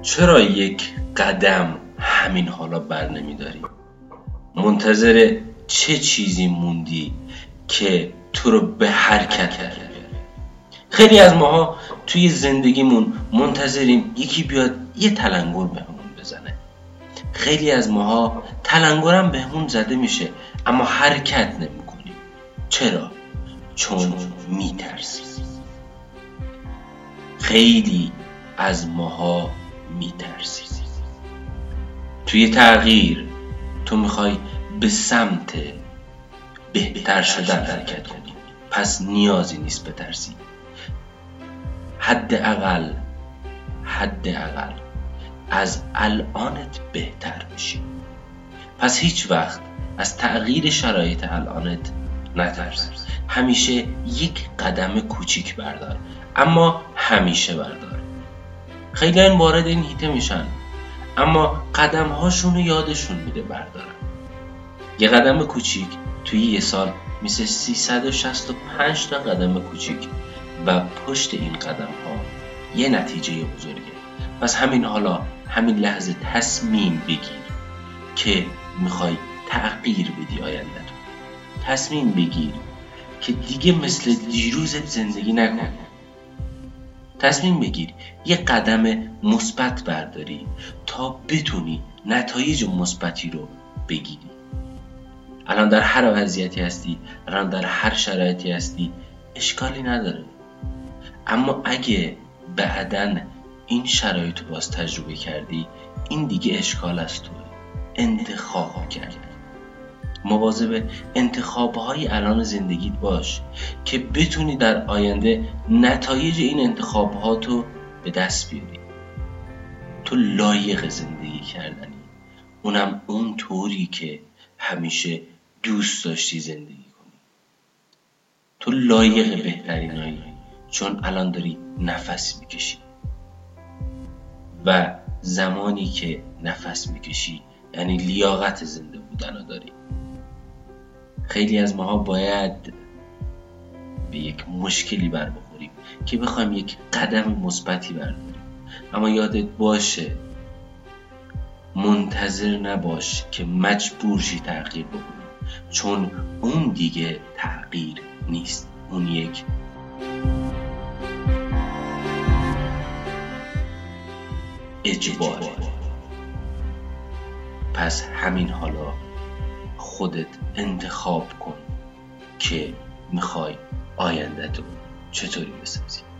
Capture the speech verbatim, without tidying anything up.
چرا یک قدم همین حالا بر نمیداری؟ منتظر چه چیزی موندی که تو رو به حرکت بیاره؟ خیلی از ماها توی زندگیمون منتظریم یکی بیاد یه تلنگر بهمون بزنه. خیلی از ماها تلنگرم بهمون زده میشه اما حرکت نمیکنیم. چرا؟ چون میترسیم. خیلی از ماها میترسیم. توی تغییر تو میخوای به سمت بهتر شدن حرکت کنی، پس نیازی نیست بترسی. حداقل حداقل از الانت بهتر میشی. پس هیچ وقت از تغییر شرایط الانت نترس. همیشه یک قدم کوچیک بردار، اما همیشه بردار. خیلی این وارد این هیته میشن اما قدم هاشون رو یادشون میده بردارن. یه قدم کوچیک توی یه سال مثل سیصد و شصت و پنج تا قدم کوچیک و پشت این قدم ها یه نتیجه بزرگه. پس همین حالا، همین لحظه تصمیم بگیر که میخوای تغییر بدی آینده‌تو. تصمیم بگیر که دیگه مثل دیروزت زندگی نکنی. تصمیم بگیر یه قدم مثبت برداری تا بتونی نتایج مثبتی رو بگیری. الان در هر وضعیتی هستی، الان در هر شرایطی هستی، اشکالی نداره. اما اگه بعداً این شرایط رو باز تجربه کردی، این دیگه اشکال از توه. انتخاب کردی. مواظب انتخاب‌های الان زندگیت باش که بتونی در آینده نتایج این انتخاب‌هاتو به دست بیاری. تو لایق زندگی کردنی، اونم اون طوری که همیشه دوست داشتی زندگی کنی. تو لایق بهترینایی، چون الان داری نفس میکشی و زمانی که نفس میکشی یعنی لیاقت زنده بودن رو داری. خیلی از ماها باید به یک مشکلی بر بخوریم که بخوایم یک قدم مثبتی برداریم، اما یادت باشه منتظر نباش که مجبور شی تغییر بکنی، چون اون دیگه تغییر نیست، اون یک اجباره. پس همین حالا خودت انتخاب کن که میخوای آینده‌تو چطوری بسازی.